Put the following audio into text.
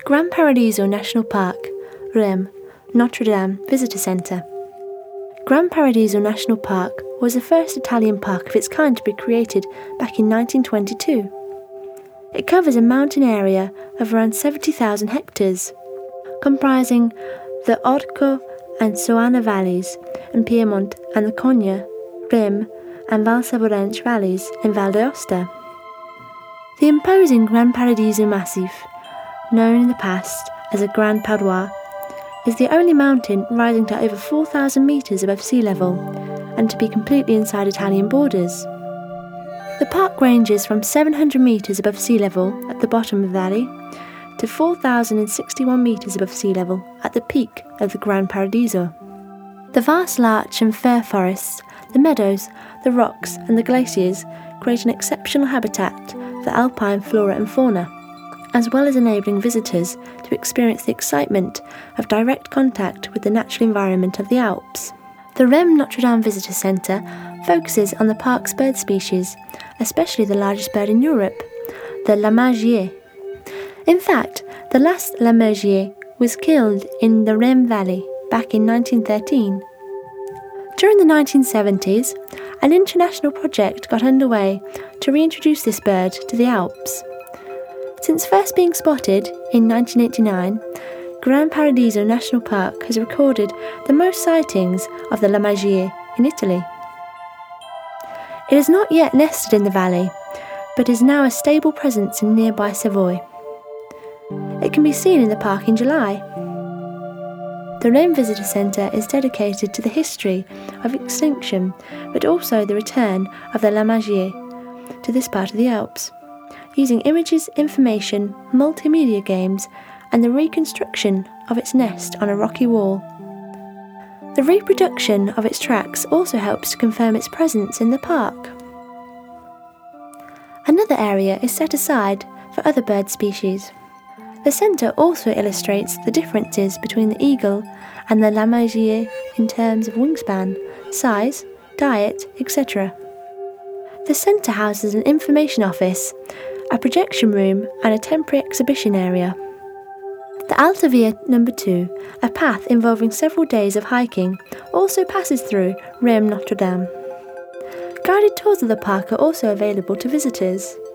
Gran Paradiso National Park, REM, Notre Dame Visitor Centre. Gran Paradiso National Park was the first Italian park of its kind to be created back in 1922. It covers a mountain area of around 70,000 hectares, comprising the Orco and Soana valleys in Piedmont and the Cogna, Rem and Val Savorenche valleys in Val d'Aosta. The imposing Gran Paradiso Massif, known in the past as the Gran Padua, is the only mountain rising to over 4,000 metres above sea level and to be completely inside Italian borders. The park ranges from 700 metres above sea level at the bottom of the valley to 4,061 metres above sea level at the peak of the Gran Paradiso. The vast larch and fir forests, the meadows, the rocks and the glaciers create an exceptional habitat for alpine flora and fauna, as well as enabling visitors to experience the excitement of direct contact with the natural environment of the Alps. The REM Notre Dame Visitor Centre focuses on the park's bird species, especially the largest bird in Europe, the lammergeier. In fact, the last lammergeier was killed in the Rem Valley back in 1913. During the 1970s, an international project got underway to reintroduce this bird to the Alps. Since first being spotted in 1989, Gran Paradiso National Park has recorded the most sightings of the lammergeier in Italy. It is not yet nested in the valley, but is now a stable presence in nearby Savoy. It can be seen in the park in July. The REM Visitor Centre is dedicated to the history of extinction, but also the return of the lammergeier to this part of the Alps, using images, information, multimedia games, and the reconstruction of its nest on a rocky wall. The reproduction of its tracks also helps to confirm its presence in the park. Another area is set aside for other bird species. The centre also illustrates the differences between the eagle and the lammergeier in terms of wingspan, size, diet, etc. The centre houses an information office, a projection room and a temporary exhibition area. The Alta Via No. 2, a path involving several days of hiking, also passes through Rem Notre Dame. Guided tours of the park are also available to visitors.